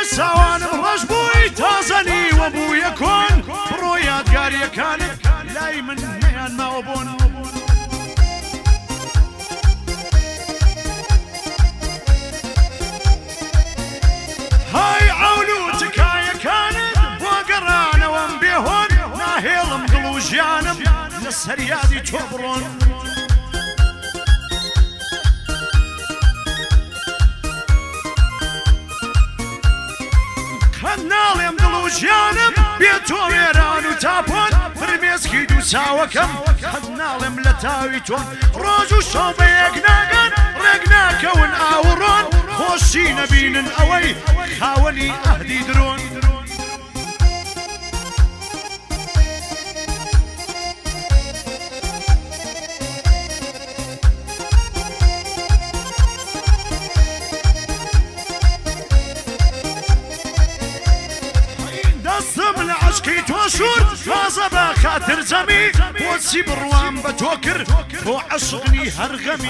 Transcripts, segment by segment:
ساوانم ڕەش بووی تازەنی وە بوو یەکۆن بڕۆ یادگاریەکانت لای من نەیان ماوە بۆن های عەول و تکایەکانت بۆ گەڕانەوەم بێهۆن ناهێڵم دڵ و ژیانم لەسەر یادی تۆ بڕۆن ناڵێم دڵ و ژیانم بێ تۆ وێران و تاپۆن فرمێسکی دوو چاوەکەم قەت ناڵێم لە تاوی تۆن ڕۆژ و شەو بە یەک ناگەن ڕێک ناکەون ئاوڕۆن خۆشی نەبینن ئەوەی خاوەنی ئەهدی درۆن عشقی تۆ شور تازە بە خاتر جەمی بۆچی بڕوام بە تۆ کرد بۆ عەشقنی هەرغەمی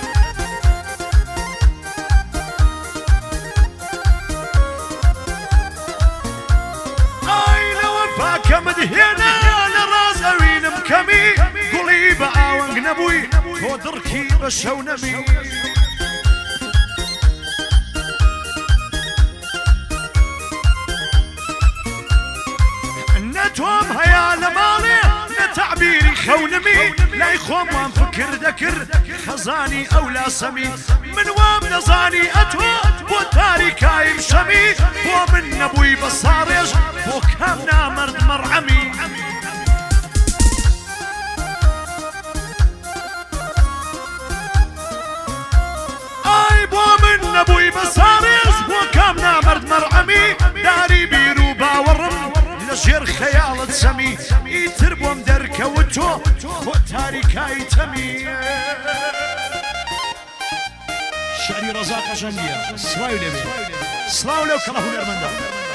ئای لەوە پاکەمت هێنا لە ڕاز ئەوینم کەمی گوڵی بە ئاوەنگ نەبووی تۆ دڕکی بە شەو نەمی تۆم هەیە لە ماڵێ لە تەعبیری خەونمی لای خۆموان فکر دەکرد خەزانی ئەو لاسەمی من وام نەزانی ئەتۆ بۆ تاریکایم شەمی بۆ من نەبووی بە ساڕێژ بۆ کام نامەرد مەڕعەمی ئای بۆ من نەبووی بە ساڕێژ بۆ کام نامەرد مەڕعەمی داری بیر و باوەڕم لەژێر خەیاڵت سەمی ئیتر بۆم دەرکەوت تۆ بۆ تاریکایی تەمی شاری ڕەزا قەشەنگیە سڵاوی لەبێ سڵاو لەو کەڵە هونەرمەندە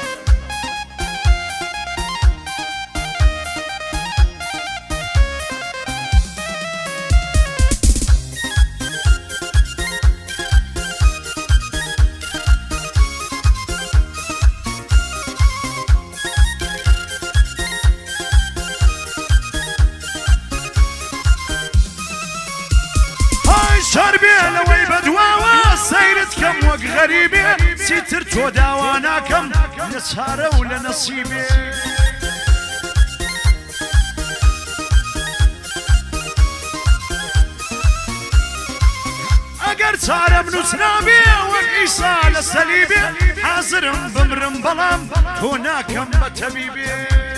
شەربێ لەوەی بەدواوە سەیرت کەم وەک غەریبێ چیتر تۆ داوا ناکەم لە چارە و لە نەسیبێ ئەگەر چارەم نووس نابێ وەک ئیسا لە سەلیبێ حازرم بمرم بەڵام تۆ ناکەم بە تەبیبێ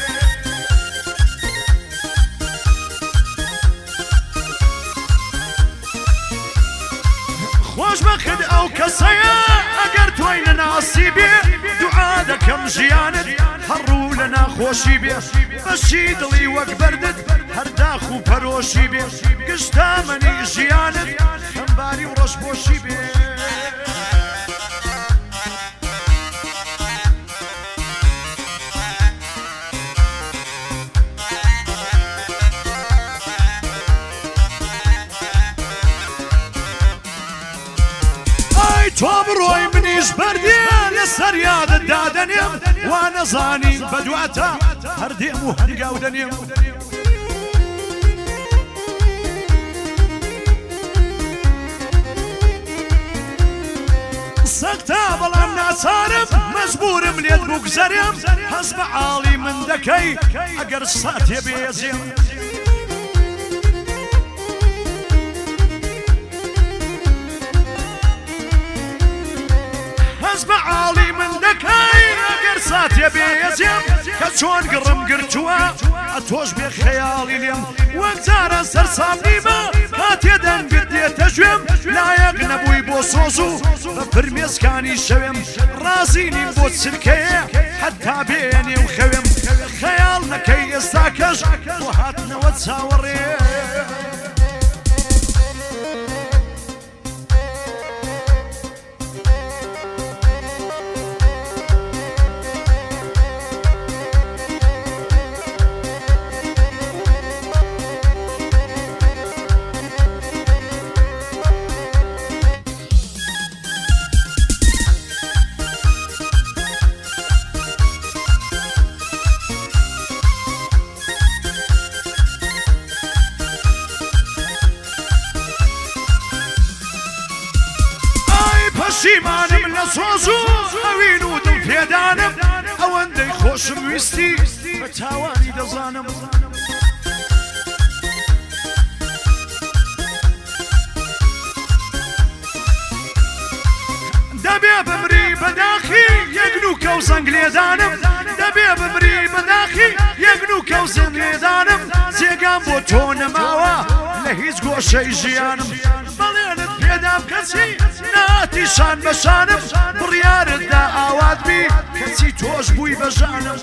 خۆش بەخت ئەو کەسەیە ئەگەر تۆی لە ناسیبێ دوعا دەکەم ژیانت هەڕوو لە ناخۆشی بێ بەشی دڵی وەک بەردت هەرداخ و پەرۆشی بێ گشتامەنی ژیانت خەمباری و ڕەشبۆشی بێ تۆ بڕۆی منیش بەردێ لەسەر یادت دادەنێم وا نەزانی بەدواتە هەردێم و هەنگاو دەنێم سەکتە بەڵام ناچارم مەجبورم لێت بگزەرێم هەز بە عاڵی من دەکەی ئەگەر ساتێ بێزێم بە عاڵی من دەکەی ئەگەر ساتێ بێزێم کە چۆن گڕم گرتووە ئەتۆش بێ خەیاڵی لێم وەک جارە سەرسام نیمە کاتێ دەنگت دێتە ژێم لایەق نەبووی بۆ سۆز و بە فرمێسکانی شەوێم ڕازی نیم بۆ چرکەیە حەتا بێنێ و خەوێم خەیاڵ نەکەی ئێستا کەش بۆ هاتنەوە چاوەڕێ پەشیمانم لە سۆز و ئەوین و دڵ پێدانم ئەوەندەی خۆشم ویستی بە تاوانی دەزانم دەبێ بمری بەداخی یەک نوکە و زەنگ لێدانم دەبێ بمری بەداخی یەک نوکە و زەنگ لێدانم جێگام بۆ تۆ نەماوە لە هیچ گۆشەی ژیانم بەڵێنت پێدام کەسی ناتی شان بەشانم بڕیارتدا ئاوات بی کەچی تۆش بووی بەژانم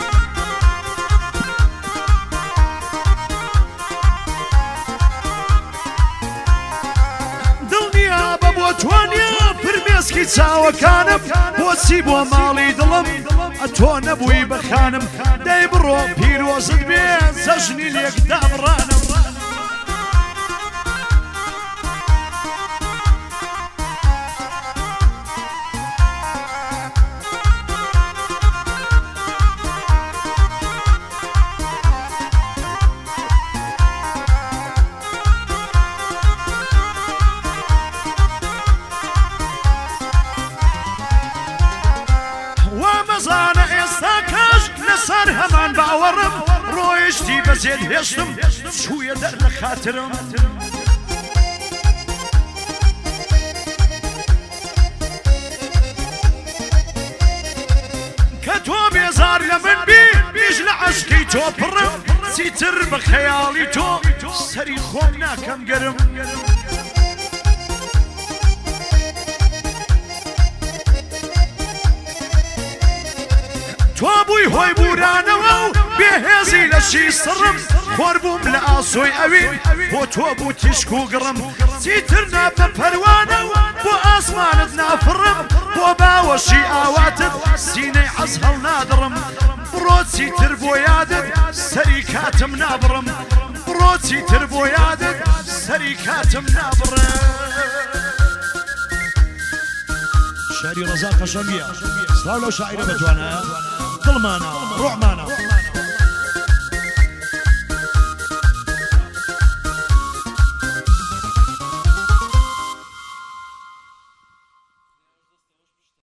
دڵنیا بە بۆ توانیا فرمێسکی چاوەکانم بۆچی بۆ ماڵی دڵم ئەتۆ نەبووی بەخانم دەی بڕۆ پیرۆزت بێ جەژنی لێکدا بڕانم مەزانە ئێستا کاش لەسەر هەمان باوەڕم ڕۆیشتی بەجێت هێشتم چوویە دەر لە خاترم کە تۆ بێزار لە من بی بیش لە عەشقی تۆ پڕم چیتر بە خەیاڵی تۆ سەری خۆم ناکەم گەرم تۆ بووی هۆی بورانەوە و بێهێزی لە شی سڕم خۆر بووم لە ئاسۆی ئەوین بۆ تۆ بوو تیشک و گڕم چیتر نابە پەروانە و بۆ ئاسمانت نافڕم بۆ باوەشی ئاواتت سینەی عەز هەڵ نادڕم بڕۆ چیتر بۆ یادت سەری کاتم نابڕم بڕۆ چیتر بۆ یادت سەری کاتم نابڕم شعری ڕەزا قەشەنگیە سلااو لەو شاعیرە بەجوانە دڵمانە ڕۆحمانە